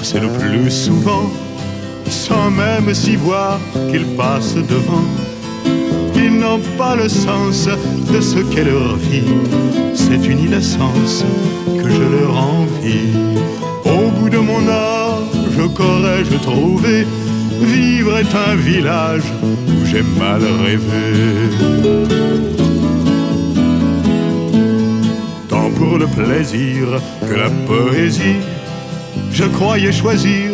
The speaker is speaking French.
c'est le plus souvent, sans même s'y voir qu'ils passent devant. Ils n'ont pas le sens de ce qu'est leur vie, c'est une innocence que je leur envie. Au bout de mon âge, qu'aurais-je trouvé? Vivre est un village où j'ai mal rêvé. Tant pour le plaisir que la poésie, je croyais choisir